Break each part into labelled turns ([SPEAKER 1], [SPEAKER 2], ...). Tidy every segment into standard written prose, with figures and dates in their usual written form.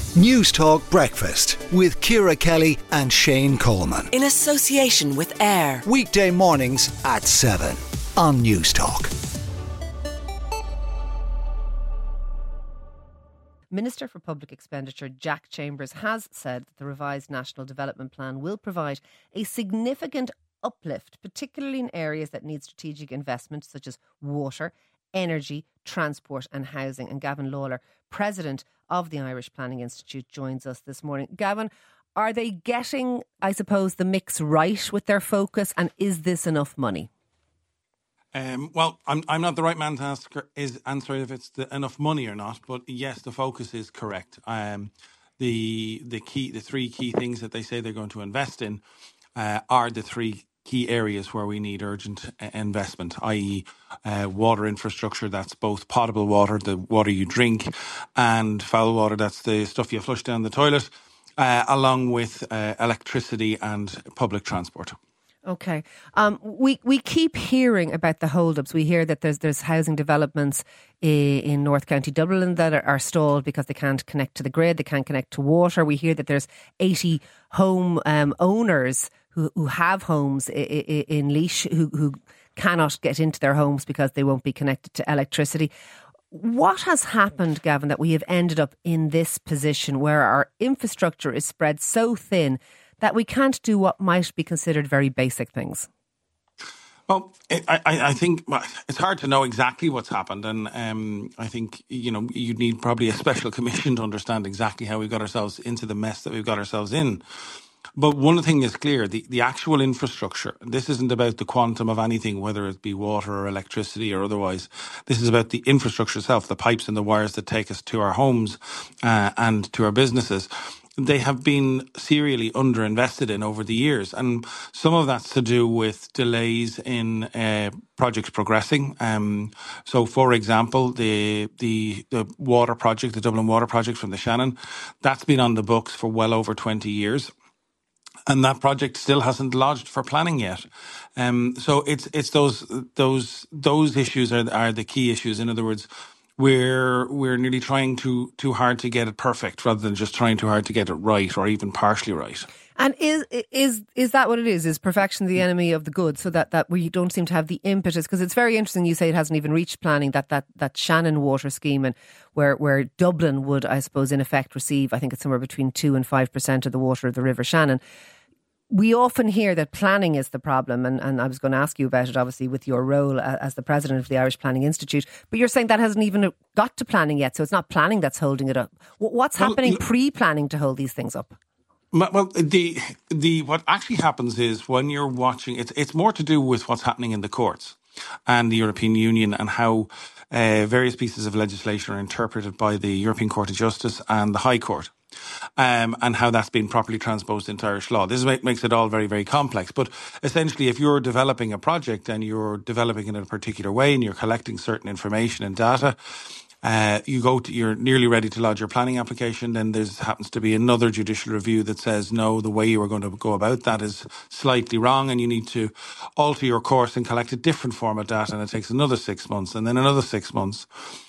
[SPEAKER 1] News Talk Breakfast with Ciara Kelly and Shane Coleman.
[SPEAKER 2] In association with AIR.
[SPEAKER 1] Weekday mornings at 7 on News Talk.
[SPEAKER 3] Minister for Public Expenditure Jack Chambers has said that the revised National Development Plan will provide a significant uplift, particularly in areas that need strategic investment such as water, energy, transport and housing. And Gavin Lawler, President of the Irish Planning Institute, joins us this morning. Gavin, are they getting, I suppose, the mix right with their focus, and is this enough money?
[SPEAKER 4] Well, I'm not the right man to answer if it's enough money or not, but yes, the focus is correct. The three key things that they say they're going to invest in are the three key areas where we need urgent investment, i.e. water infrastructure, that's both potable water, the water you drink, and foul water, that's the stuff you flush down the toilet, along with electricity and public transport.
[SPEAKER 3] Okay. We keep hearing about the hold-ups. We hear that there's housing developments in North County Dublin that are stalled because they can't connect to the grid, they can't connect to water. We hear that there's 80 home owners who have homes in Laois who cannot get into their homes because they won't be connected to electricity. What has happened, Gavin, that we have ended up in this position where our infrastructure is spread so thin that we can't do what might be considered very basic things?
[SPEAKER 4] Well, I think it's hard to know exactly what's happened, and I think you'd need probably a special commission to understand exactly how we got ourselves into the mess that we've got ourselves in. But one thing is clear, the actual infrastructure, this isn't about the quantum of anything, whether it be water or electricity or otherwise. This is about the infrastructure itself, the pipes and the wires that take us to our homes and to our businesses. They have been serially underinvested in over the years, and some of that's to do with delays in projects progressing. So, for example, the water project, the Dublin Water Project from the Shannon, that's been on the books for well over 20 years. And that project still hasn't lodged for planning yet. So it's those issues are the key issues. In other words, we're nearly trying too hard to get it perfect rather than just trying too hard to get it right or even partially right.
[SPEAKER 3] And is that what it is? Is perfection the enemy of the good? So that we don't seem to have the impetus? Because it's very interesting. You say it hasn't even reached planning. That Shannon water scheme, and where Dublin would, I suppose, in effect receive, I think it's somewhere between 2 and 5% of the water of the River Shannon. We often hear that planning is the problem, and I was going to ask you about it, obviously, with your role as the president of the Irish Planning Institute. But you're saying that hasn't even got to planning yet, so it's not planning that's holding it up. What's happening pre-planning to hold these things up?
[SPEAKER 4] Well, the what actually happens is when you're watching, it's more to do with what's happening in the courts and the European Union and how various pieces of legislation are interpreted by the European Court of Justice and the High Court. And how that's been properly transposed into Irish law. This makes it all very, very complex. But essentially, if you're developing a project and you're developing it in a particular way and you're collecting certain information and data, you're nearly ready to lodge your planning application, then there happens to be another judicial review that says, no, the way you are going to go about that is slightly wrong and you need to alter your course and collect a different form of data, and it takes another 6 months and then another 6 months.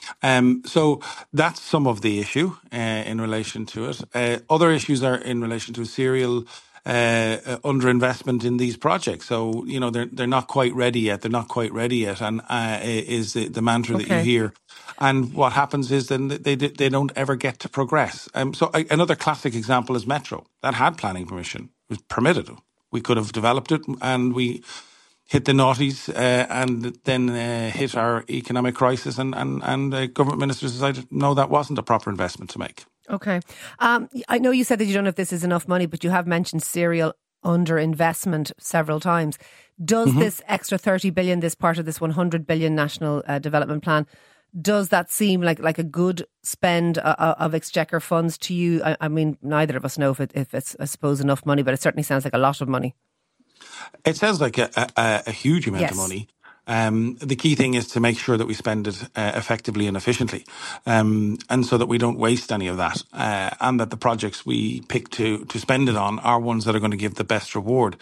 [SPEAKER 4] So that's some of the issue in relation to it. Other issues are in relation to serial underinvestment in these projects. So, they're not quite ready yet. And is the mantra that you hear. And what happens is then they don't ever get to progress. Another classic example is Metro. That had planning permission. It was permitted. We could have developed it, and we hit the noughties and then hit our economic crisis, and government ministers decided, no, that wasn't a proper investment to make. Okay.
[SPEAKER 3] I know you said that you don't know if this is enough money, but you have mentioned serial underinvestment several times. Does this extra 30 billion, this part of this 100 billion National Development Plan, does that seem like a good spend of exchequer funds to you? I mean, neither of us know if it's, I suppose, enough money, but it certainly sounds like a lot of money.
[SPEAKER 4] It sounds like a huge amount of money. The key thing is to make sure that we spend it effectively and efficiently, and so that we don't waste any of that, and that the projects we pick to spend it on are ones that are going to give the best reward.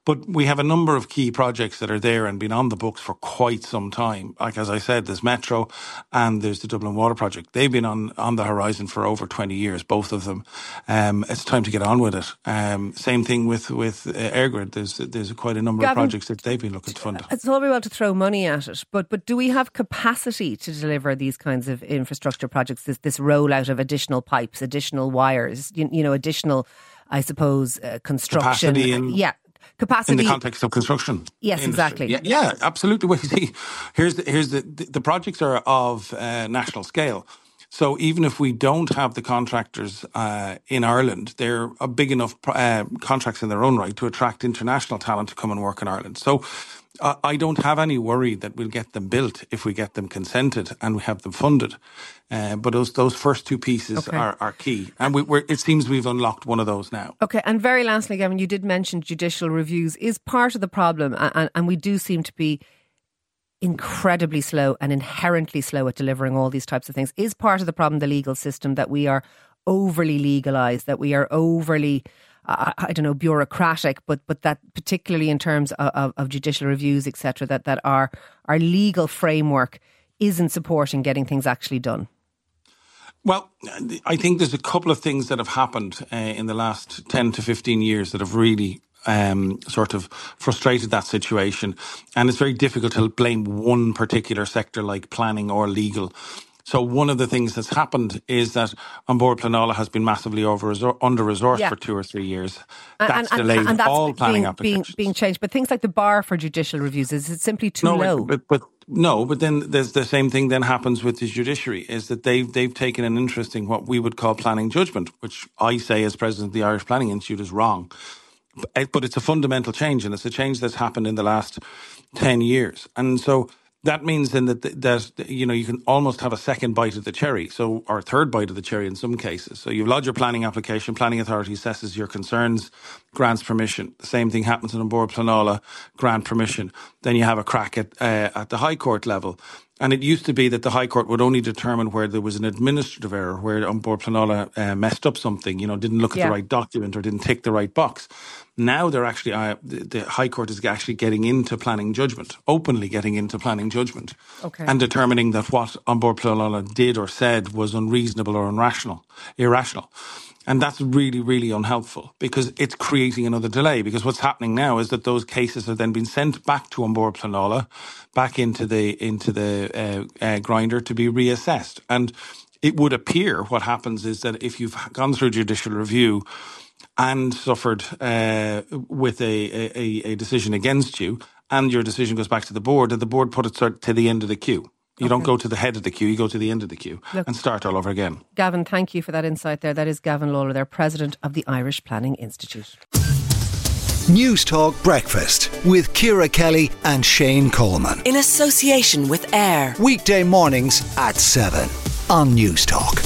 [SPEAKER 4] But we have a number of key projects that are there and been on the books for quite some time. Like, as I said, there's Metro and there's the Dublin Water Project. They've been on the horizon for over 20 years, both of them. It's time to get on with it. Same thing with EirGrid. There's quite a number of projects that they've been looking to fund.
[SPEAKER 3] It's all very well to throw money at it, but do we have capacity to deliver these kinds of infrastructure projects, this rollout of additional pipes, additional wires, additional, I suppose, construction? Capacity
[SPEAKER 4] in the context of construction.
[SPEAKER 3] Yes,
[SPEAKER 4] industry.
[SPEAKER 3] Exactly.
[SPEAKER 4] Yeah, absolutely. Well, you see, here's the projects are of national scale. So even if we don't have the contractors in Ireland, they're a big enough contracts in their own right to attract international talent to come and work in Ireland. So I don't have any worry that we'll get them built if we get them consented and we have them funded. But those first two pieces are key. And it seems we've unlocked one of those now.
[SPEAKER 3] Okay, and very lastly, Gavin, you did mention judicial reviews is part of the problem, and we do seem to be incredibly slow and inherently slow at delivering all these types of things. Is part of the problem the legal system, that we are overly legalised, that we are overly bureaucratic, but that particularly in terms of judicial reviews, etc., that our legal framework isn't supporting getting things actually done?
[SPEAKER 4] Well, I think there's a couple of things that have happened in the last 10 to 15 years that have really sort of frustrated that situation. And it's very difficult to blame one particular sector like planning or legal. So one of the things that's happened is that An Bord Pleanála has been massively under-resourced for 2 or 3 years. That's delayed and that's all planning applications.
[SPEAKER 3] Being changed. But things like the bar for judicial reviews, is it simply too low?
[SPEAKER 4] But then there's the same thing then happens with the judiciary, is that they've taken an interest in what we would call planning judgment, which I say as president of the Irish Planning Institute is wrong. But it's a fundamental change, and it's a change that's happened in the last 10 years. And so that means then that you can almost have a second bite of the cherry, or a third bite of the cherry in some cases. So you lodge your planning application, planning authority assesses your concerns, grants permission. The same thing happens in An Bord Pleanála, grant permission. Then you have a crack at the High Court level. And it used to be that the High Court would only determine where there was an administrative error, where An Bord Pleanála messed up something, didn't look at the right document or didn't tick the right box. Now they're actually, the High Court is actually getting into planning judgment, openly getting into planning judgment, and determining that what An Bord Pleanála did or said was unreasonable or irrational. And that's really, really unhelpful, because it's creating another delay. Because what's happening now is that those cases are then being sent back to An Bord Pleanála, back into the grinder to be reassessed. And it would appear what happens is that if you've gone through judicial review and suffered with a decision against you, and your decision goes back to the board, that the board put it to the end of the queue. You don't go to the head of the queue, you go to the end of the queue and start all over again.
[SPEAKER 3] Gavin, thank you for that insight there. That is Gavin Lawler, their president of the Irish Planning Institute.
[SPEAKER 1] News Talk Breakfast with Ciara Kelly and Shane Coleman.
[SPEAKER 2] In association with AIR.
[SPEAKER 1] Weekday mornings at 7 on News Talk.